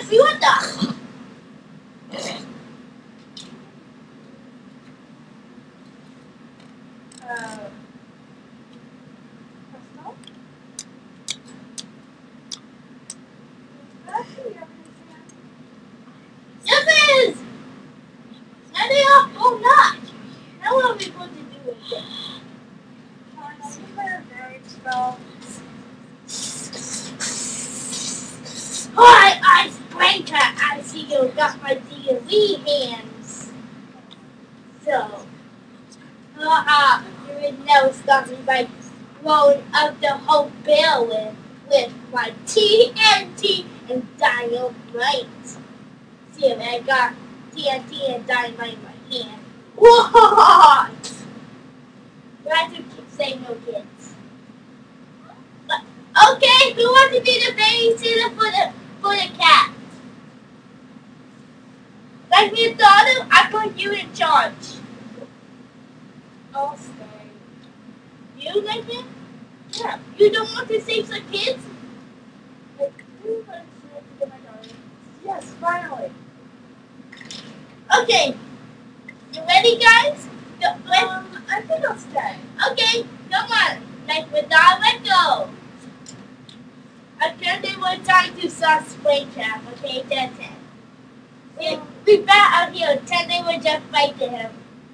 Jeffrey, what the? Yes, and they are all not. Now what are we going to do with it? Alright, Ice Breaker, I see you got my DLE hands. So, you would never stop me by blowing up the whole building with my TNT and dynamite. See, I got TNT and dynamite in my hand. What? You have to keep saying no, kids. Okay, who wants to be the babysitter for the cat? Like me, daughter, I put you in charge. I'll stay. You, like it? Yeah. You don't want to save some kids? Like, who wants to get my daughter? Yes, finally. Okay. You ready, guys? I think I'll stay. Okay, come on. Like with that, let go. Okay, they were trying to start Springtrap. Okay, that's it. We bet out here. 10 they were just fighting him.